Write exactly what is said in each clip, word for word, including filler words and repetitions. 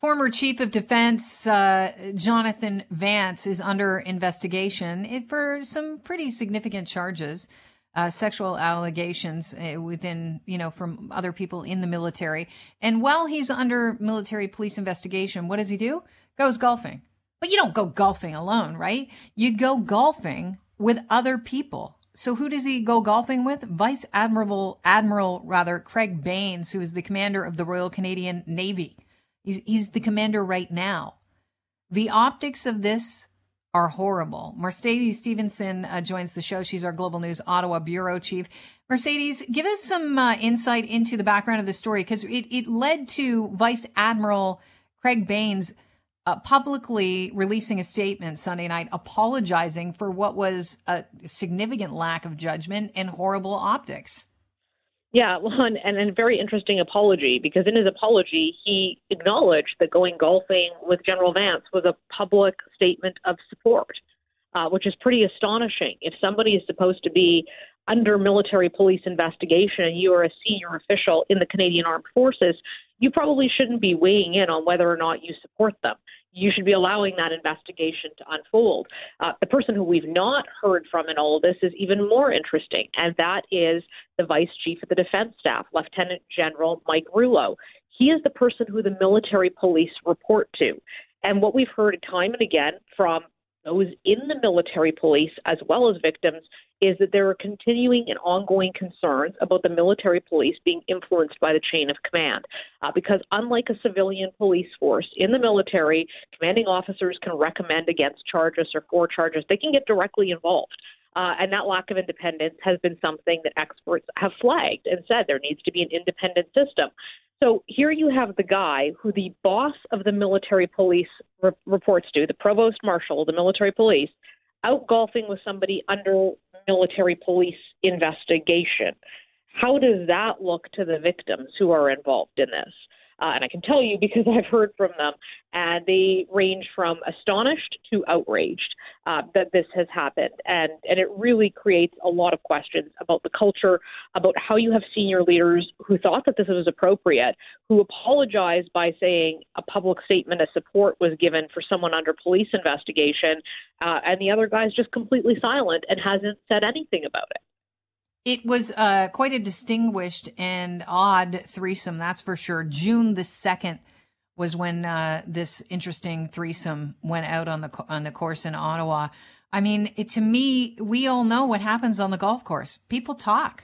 Former Chief of Defense uh, Jonathan Vance is under investigation for some pretty significant charges, uh, sexual allegations uh, within, you know, from other people in the military. And while he's under military police investigation, what does he do? Goes golfing. But you don't go golfing alone, right? You go golfing with other people. So who does he go golfing with? Vice Admiral, Admiral rather, Craig Baines, who is the commander of the Royal Canadian Navy. He's, he's the commander right now. The optics of this are horrible. Mercedes Stevenson uh, joins the show. She's our Global News Ottawa bureau chief. Mercedes, give us some uh, insight into the background of the story, because it, it led to Vice Admiral Craig Baines uh, publicly releasing a statement Sunday night apologizing for what was a significant lack of judgment and horrible optics. Yeah, well, and, and a very interesting apology, because in his apology, he acknowledged that going golfing with General Vance was a public statement of support, uh, which is pretty astonishing. If somebody is supposed to be under military police investigation and you are a senior official in the Canadian Armed Forces, you probably shouldn't be weighing in on whether or not you support them. You should be allowing that investigation to unfold. Uh, the person who we've not heard from in all of this is even more interesting, and that is the Vice Chief of the Defense Staff, Lieutenant General Mike Rouleau. He is the person who the military police report to. And what we've heard time and again from those in the military police, as well as victims, is that there are continuing and ongoing concerns about the military police being influenced by the chain of command. Uh, because unlike a civilian police force, in the military, commanding officers can recommend against charges or for charges. They can get directly involved. Uh, and that lack of independence has been something that experts have flagged and said there needs to be an independent system. So here you have the guy who the boss of the military police re- reports to, the provost marshal of the military police, out golfing with somebody under military police investigation. How does that look to the victims who are involved in this? Uh, and I can tell you because I've heard from them, and they range from astonished to outraged uh, that this has happened. And, and it really creates a lot of questions about the culture, about how you have senior leaders who thought that this was appropriate, who apologized by saying a public statement of support was given for someone under police investigation, uh, and the other guy's just completely silent and hasn't said anything about it. It was uh, quite a distinguished and odd threesome, that's for sure. June the second was when uh, this interesting threesome went out on the on the course in Ottawa. I mean, it, to me, we all know what happens on the golf course. People talk.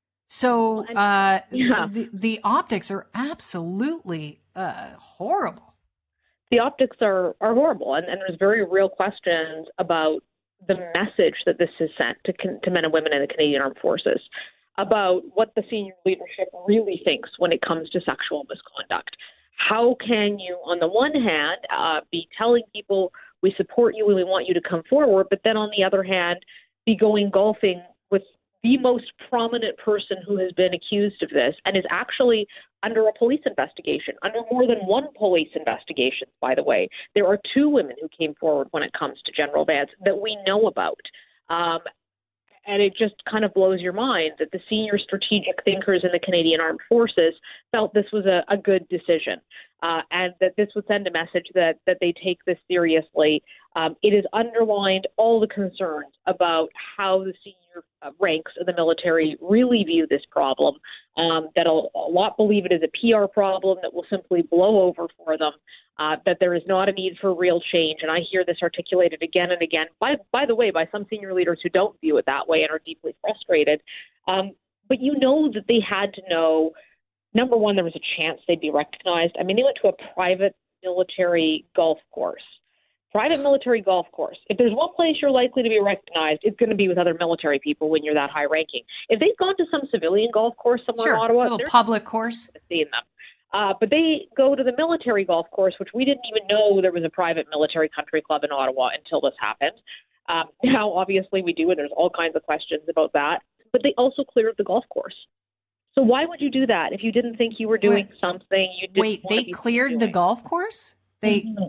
So uh, yeah. the, the optics are absolutely uh, horrible. The optics are, are horrible, and, and there's very real questions about the message that this has sent to, to men and women in the Canadian Armed Forces about what the senior leadership really thinks when it comes to sexual misconduct. How can you, on the one hand, uh, be telling people we support you and we want you to come forward, but then on the other hand, be going golfing with the most prominent person who has been accused of this and is actually under a police investigation, under more than one police investigation, by the way. There are two women who came forward when it comes to General Vance that we know about. Um, and it just kind of blows your mind that the senior strategic thinkers in the Canadian Armed Forces felt this was a, a good decision, uh, and that this would send a message that, that they take this seriously. Um, it has underlined all the concerns about how the senior uh, ranks of the military really view this problem, um, that a, a lot believe it is a P R problem that will simply blow over for them, uh, that there is not a need for real change. And I hear this articulated again and again, by, by the way, by some senior leaders who don't view it that way and are deeply frustrated. Um, but you know that they had to know, number one, there was a chance they'd be recognized. I mean, they went to a private military golf course. Private military golf course. If there's one place you're likely to be recognized, it's going to be with other military people when you're that high ranking. If they've gone to some civilian golf course somewhere sure, in Ottawa, a little public course, seeing them. Uh, but they go to the military golf course, which we didn't even know there was a private military country club in Ottawa until this happened. Um, now, obviously, we do, and there's all kinds of questions about that. But they also cleared the golf course. So why would you do that if you didn't think you were doing wait, something you didn't Wait, they cleared the golf course? They. Mm-hmm.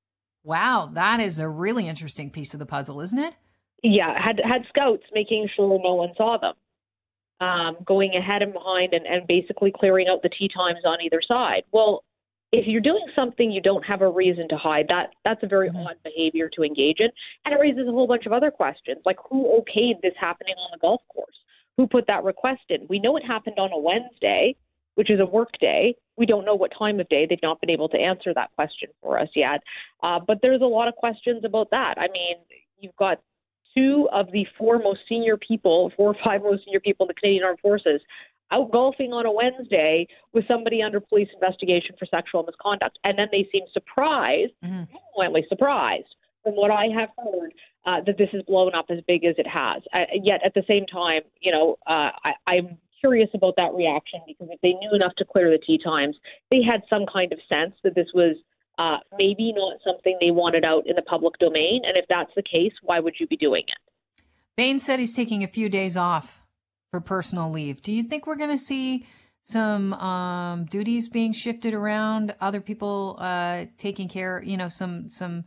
Wow, that is a really interesting piece of the puzzle, isn't it? Yeah, had had scouts making sure no one saw them, um, going ahead and behind and, and basically clearing out the tee times on either side. Well, if you're doing something you don't have a reason to hide, that that's a very Mm-hmm. odd behavior to engage in. And it raises a whole bunch of other questions, like who okayed this happening on the golf course? Who put that request in? We know it happened on a Wednesday, which is a work day. We don't know what time of day. They've not been able to answer that question for us yet. Uh, but there's a lot of questions about that. I mean, you've got two of the four most senior people, four or five most senior people in the Canadian Armed Forces out golfing on a Wednesday with somebody under police investigation for sexual misconduct. And then they seem surprised, Mm-hmm. genuinely surprised, from what I have heard, uh, that this has blown up as big as it has. Uh, yet at the same time, you know, uh, I, I'm curious about that reaction, because if they knew enough to clear the tee times, they had some kind of sense that this was uh, maybe not something they wanted out in the public domain. And if that's the case, why would you be doing it? Bain said he's taking a few days off for personal leave. Do you think we're going to see some um, duties being shifted around, other people uh, taking care, you know, some, some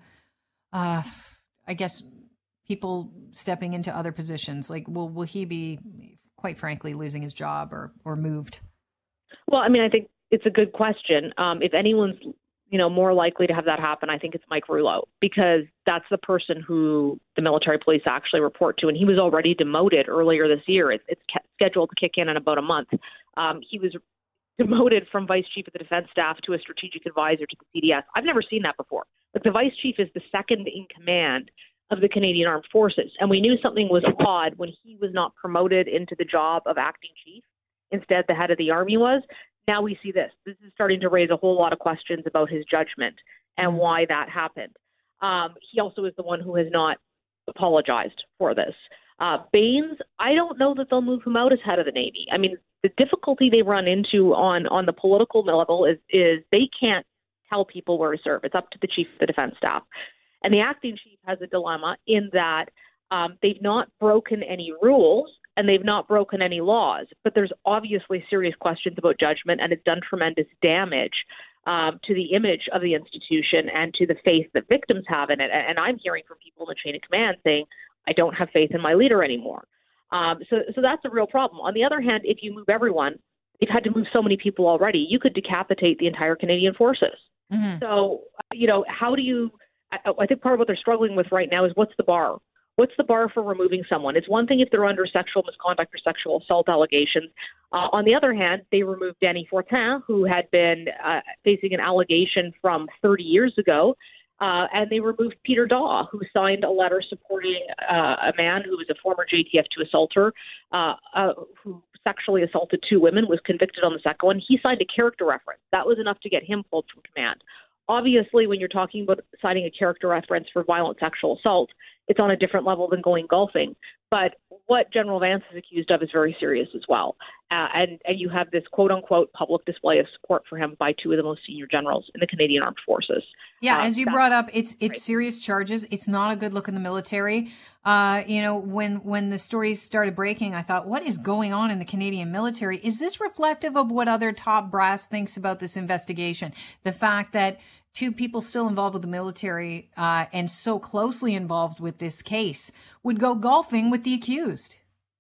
uh, I guess, people stepping into other positions? Like, will, will he be, quite frankly, losing his job or, or moved? Well, I mean, I think it's a good question. Um, if anyone's, you know, more likely to have that happen, I think it's Mike Rouleau, because that's the person who the military police actually report to. And he was already demoted earlier this year. It's, it's scheduled to kick in in about a month. Um, he was demoted from vice chief of the defense staff to a strategic advisor to the C D S. I've never seen that before. Like, the vice chief is the second in command of the Canadian Armed Forces. And we knew something was odd when he was not promoted into the job of acting chief. Instead, the head of the Army was. Now we see this. This is starting to raise a whole lot of questions about his judgment and why that happened. Um, he also is the one who has not apologized for this. Uh, Baines, I don't know that they'll move him out as head of the Navy. I mean, the difficulty they run into on, on the political level is, is they can't tell people where to serve. It's up to the chief of the defense staff. And the acting chief has a dilemma in that um, they've not broken any rules and they've not broken any laws, but there's obviously serious questions about judgment, and it's done tremendous damage um, to the image of the institution and to the faith that victims have in it. And, and I'm hearing from people in the chain of command saying, I don't have faith in my leader anymore. Um, so, so that's a real problem. On the other hand, if you move everyone, you've had to move so many people already, you could decapitate the entire Canadian forces. Mm-hmm. So, you know, how do you, I, I think part of what they're struggling with right now is what's the bar? What's the bar for removing someone? It's one thing if they're under sexual misconduct or sexual assault allegations. Uh, on the other hand, they removed Danny Fortin, who had been uh, facing an allegation from thirty years ago, uh, and they removed Peter Daw, who signed a letter supporting uh, a man who was a former J T F two assaulter, uh, uh, who sexually assaulted two women, was convicted on the second one. He signed a character reference. That was enough to get him pulled from command. Obviously, when you're talking about signing a character reference for violent sexual assault, it's on a different level than going golfing. But what General Vance is accused of is very serious as well. Uh, and, and you have this quote-unquote public display of support for him by two of the most senior generals in the Canadian Armed Forces. Yeah, uh, as you brought up, it's it's right. serious charges. It's not a good look in the military. Uh, you know, when when the stories started breaking, I thought, what is going on in the Canadian military? Is this reflective of what other top brass thinks about this investigation? The fact that two people still involved with the military uh, and so closely involved with this case would go golfing with the accused.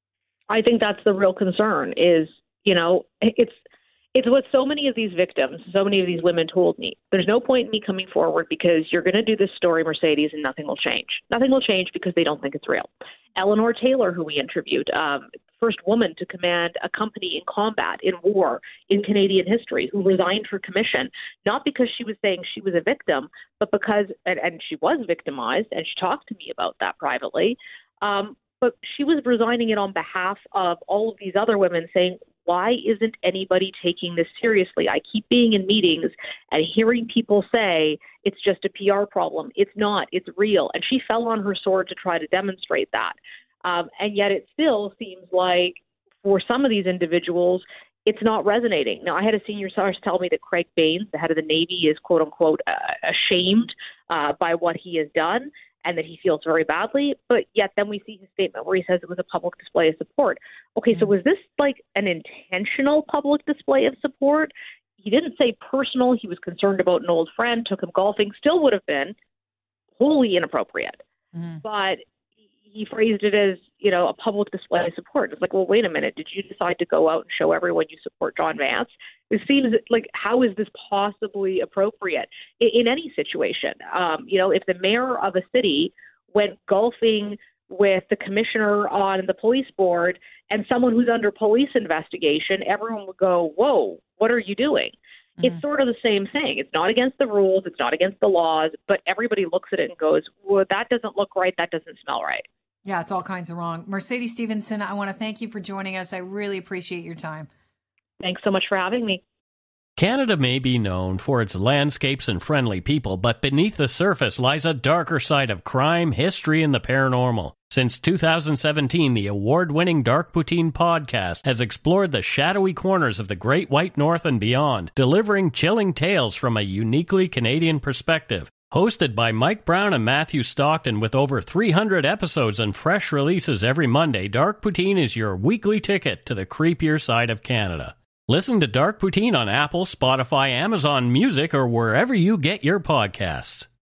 I think that's the real concern is, you know, it's it's what so many of these victims, so many of these women told me. There's no point in me coming forward because you're going to do this story, Mercedes, and nothing will change. Nothing will change because they don't think it's real. Eleanor Taylor, who we interviewed, um, first woman to command a company in combat, in war, in Canadian history, who resigned her commission, not because she was saying she was a victim, but because, and, and she was victimized, and she talked to me about that privately, um, but she was resigning it on behalf of all of these other women saying, why isn't anybody taking this seriously? I keep being in meetings and hearing people say it's just a P R problem. It's not. It's real. And she fell on her sword to try to demonstrate that. Um, and yet it still seems like for some of these individuals, it's not resonating. Now, I had a senior source tell me that Craig Baines, the head of the Navy, is, quote unquote, uh, ashamed uh, by what he has done, and that he feels very badly, but yet then we see his statement where he says it was a public display of support. Okay, so was this like an intentional public display of support? He didn't say personal. He was concerned about an old friend, took him golfing, still would have been wholly inappropriate. Mm-hmm. But he phrased it as, you know, a public display of support. It's like, well, wait a minute. Did you decide to go out and show everyone you support John Vance? It seems like, how is this possibly appropriate in, in any situation? Um, you know, if the mayor of a city went golfing with the commissioner on the police board and someone who's under police investigation, everyone would go, whoa, what are you doing? Mm-hmm. It's sort of the same thing. It's not against the rules. It's not against the laws, but everybody looks at it and goes, well, that doesn't look right. That doesn't smell right. Yeah, it's all kinds of wrong. Mercedes Stephenson, I want to thank you for joining us. I really appreciate your time. Thanks so much for having me. Canada may be known for its landscapes and friendly people, but beneath the surface lies a darker side of crime, history, and the paranormal. Since two thousand seventeen, the award-winning Dark Poutine podcast has explored the shadowy corners of the Great White North and beyond, delivering chilling tales from a uniquely Canadian perspective. Hosted by Mike Brown and Matthew Stockton with over three hundred episodes and fresh releases every Monday, Dark Poutine is your weekly ticket to the creepier side of Canada. Listen to Dark Poutine on Apple, Spotify, Amazon Music, or wherever you get your podcasts.